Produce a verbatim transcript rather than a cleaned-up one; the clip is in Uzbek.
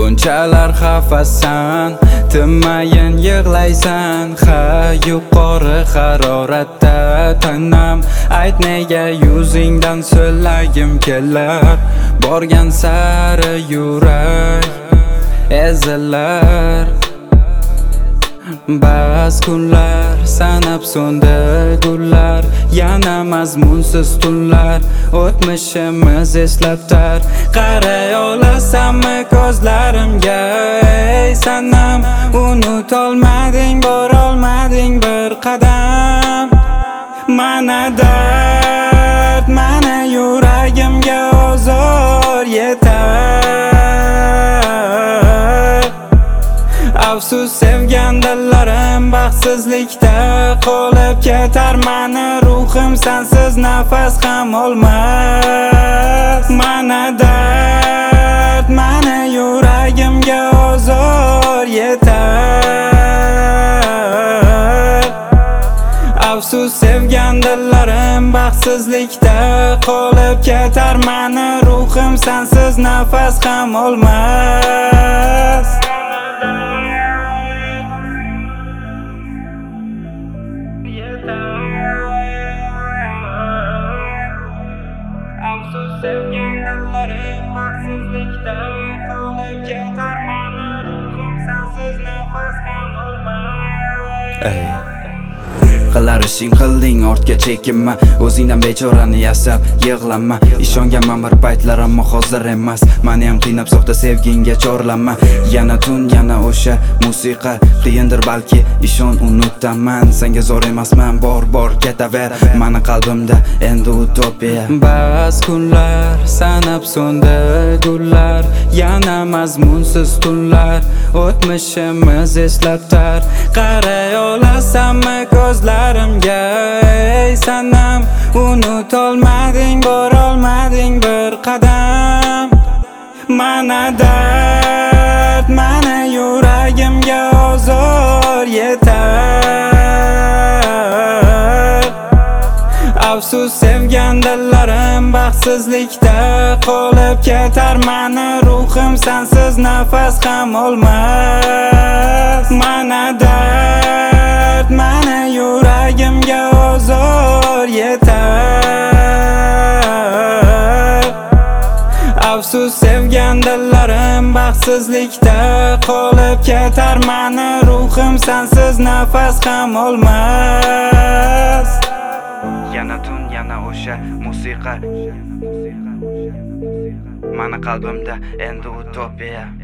Bunchalar xafasan, tinmayin yig'laysan. Ha, yuqori haroratda tanam, ayt nega yuzingdan so'lagim kelar. Borgan sari yurak ezilar. Ba'zi kunlar sanab so'ndi gullar, yana mazmunsiz tunlar o'tmishimiz eslatar. Qaray olasanmi ko'zlarimga, ey sanam, unutolmading, borolmading bir qadam. Mana dard, mana yuragimga ozor yetar. Afsus sevgan dillarim baxtsizlikda qolib ketar. Mani ruhim sensiz nafas ham olmas. Mana dard, mana yuragimga ozor yetar. Afsus sevgan dillarim baxtsizlikda qolib ketar. Mani ruhim sensiz nafas ham olmas. Afsus sevgan dillarim baxtsizlikda qolib ketar. Mani ruhim sensiz nafas ham olmas. Qilar ishing qilding, ortga chekinma. O'zingdan bechorani yasab yig'lanma. Ishonganman bir paytlar, ammo hozir emas. Meni ham qiynab soxta sevginga chorlanma. Yana tun, yana o'sha musiqa, qiyindir balki, ishon unutaman. Senga zo'r emasman, bor bor ketaver. Meni qalbimda endi utopiya. Ba'zi kunlar sanab so'ndi gullar, yana mazmunsiz tunlar o'tmishimiz eslatar. Qaray olasanmi ko'zlarimga, ey sanam, unutolmading, borolmading bir qadam. Mana dard, mana yuragimga ozor yetar. Afsus sevgan dillarim baxtsizlikda qolib ketar. Mani ruhim sensiz nafas ham olmas. Mana dard, mana yuragimga ozor yetar. Afsus sevgan dillarim baxtsizlikda qolib ketar. Mani ruhim sensiz nafas ham olmas. Yana tun, yana o'sha musiqa, mani qalbimda endi utopiya.